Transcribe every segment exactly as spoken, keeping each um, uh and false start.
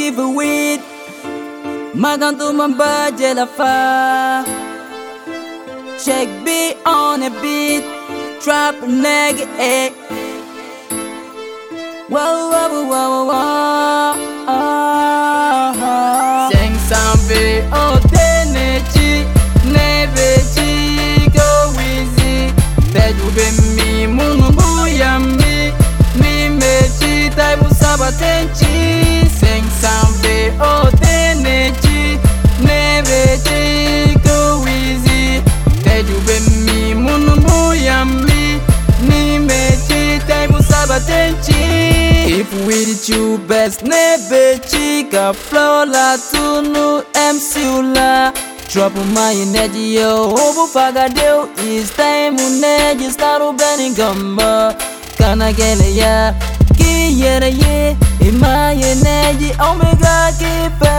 give a weed. Maganto mambaje la fa. Check B on a beat. Trap nigga eh. Wow wow wow wow wow. Sing something oh tenechi nebechi go easy. Teju be mi mungu yami mi mechi taibu sabatenchi. Sing something oh tenechi nebechi go easy. Teju be mi mungu yami mi mechi taibu sabatenchi. If we did you best nebe chica flow la tunu M C ula. Drop my energy yo obu fagadeu is time uneji staru beni gamba. Kana gele ya ki yere ye in my energy omega kipe.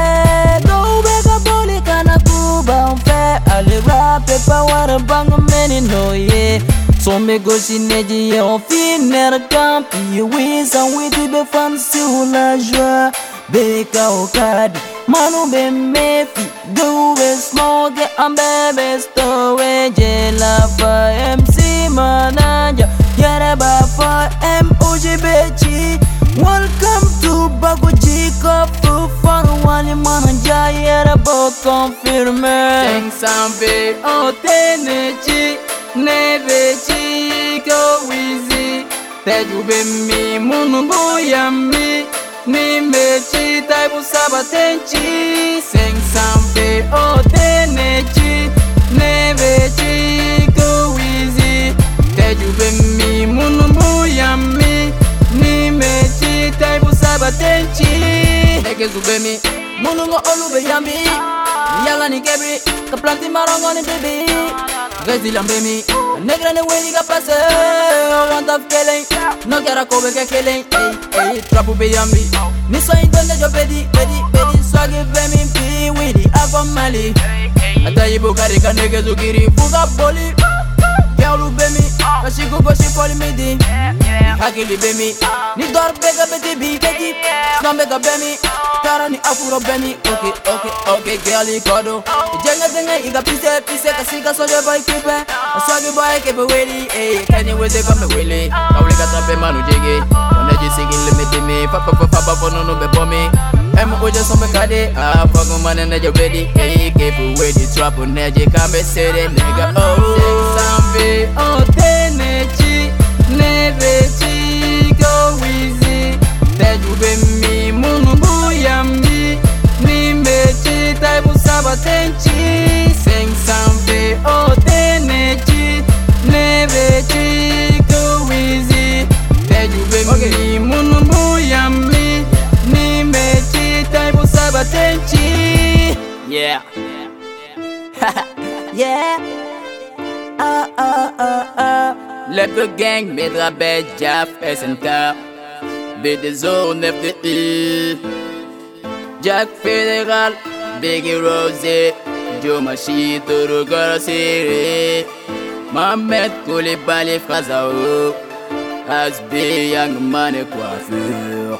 Go back a boli kana kuba unfair. Ali rap pepa wara banga many no ye. So me go si neji ye on finir camp. You wins and we do be fun sur la joie. Beka o kadi manu be mefi. Do be smoke and baby storage. La for M C manager. Yere ba for M O G B G. Welcome to Bago Chico. For fun one manager. Yere bo confirme. Sing something oh tenechi. Neve chico easy. Teju be mi mungu yami mi mechi taibu sabatenchi. Sing something oh tenechi. Neve chico easy. Teju be mi mungu yami mi mechi taibu sabatenchi. Nege zube mi mungu olube yami. Yala ni kebri ka planti marongo ni baby. Rezi lambe mi negra ne weni ka pase. Want of killing no kera kobe ke killing. Ey ey trapu be yambi. Ni so intende jo pedi pedi pedi. Swagi be mi pi widi akwa mali. Ata yibo kari ka nege zukiri fuga boli. Yaulu be mi kashi kugo shi poli midi. Hakili be mi ni dor bega beti bi beti. Snambe ka be mi Tara ni afuro be mi. Okay okay okay girlie kodo. Jenga jenga iga pise pise kasika soje boy kipe. Swagi boy kepe wili eh. Kanye weze kame wili. Kawli katape manu jege. Waneji sigi limiti mi. Papa papa papa nono be bomi. Emu oje sombe kade. Ah fagu mane neje ready. Eh kepe wedi trap neje kame sere nigga. Oh sambi oh tenechi nevechi go easy. Teju be mi mungu yami mi mechi taibu sabatenchi. Sing something oh tenechi nevechi go easy. Teju be mi mungu yami mi mechi taibu sabatenchi. Yeah yeah ah ah ah ah. Leper gang Medra Bed Jaff S N K B D Zone F D I Jack Fédéral Biggie Rose Joe Machito Rugara Siri Mohamed Koulibaly Frazao Asbi Young Money Coiffure.